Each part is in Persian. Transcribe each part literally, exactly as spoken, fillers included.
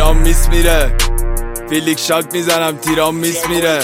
تیرام میس میره، فیلیک شاک میزنم تیرام میس میره،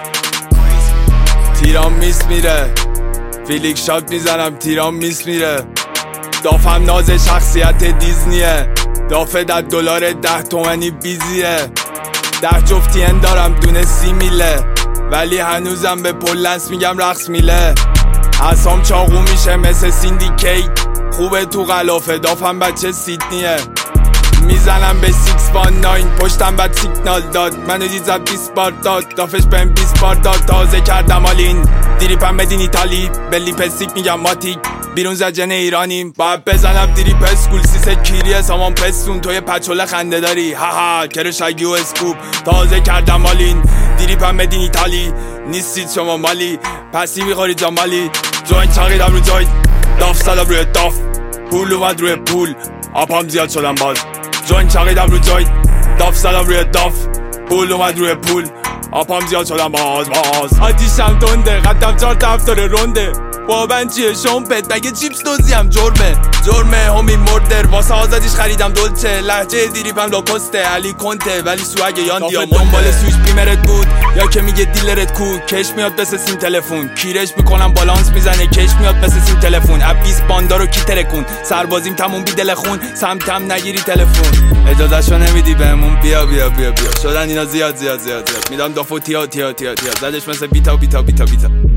تیرام میس میره، فیلیک شاک میزنم تیرام میس میره. دافم ناز شخصیت دیزنیه، دافه در دلار ده تومنی بیزیه. ده جفتی ان دارم دونه سی میله، ولی هنوزم به پلنس میگم رقص میله. اصام چاقو میشه مثل سیندیکیت، خوبه تو غلافه دافم بچه سیدنیه. میزنم به سیکس وان ناین، پشتم بد سیگنال داد، منو دید زد بیس بار داد، دافش بهم بیس بار داد. تازه کردم آلین، دیریپم بدین ایتالی، به لیپستیک میگم ماتیک، بیرون زد جن ایرانیم. باید بزنم دیریپ اسکول، سیسه کیریه سامان پستون، توی پچوله خنده داری هاها کرشگی و اسکوب. تازه کردم آلین، دیریپم بدین ایتالی، نیستید شما مالی، پسی میخوری جامالی. جوین چاقیدم رو جای، داف زدم روی داف، پول اومد روی پول، آپام زیاد شدم باز. جوین چاقیدم رو جای، داف زدم روی داف، پول اومد روی پول، آپام زیاد شدم باز باز. آتیشم تنده، قدم چار تفتار رنده، بابن چیه شمپت مگه چیپس دوزیم جرمه جرمه همی مردر، واسه آزادیش خریدم دولچه، لحجه دیریپم لاکسته علی کنته، ولی سوگ یان دیامونده. دنبال سویش بیمرت بود یا که میگه دیلرت کو، کش میاد بس سیم تلفون، کیرش میکنم بالانس میزنه، کش میاد بس سیم تلفون. اب بیست باندا رو کی ترکون، سربازیم تموم بی دل خون، سمتم نگیری تلفون. اجازهشو نمیدی بهمون، بیا بیا بیا بیا، شدن اینا زیاد زیاد زیاد زیاد. میدم دافو تیا تیا تیا تیا، زدش مثل بیتا بیتا بیتا بیتا.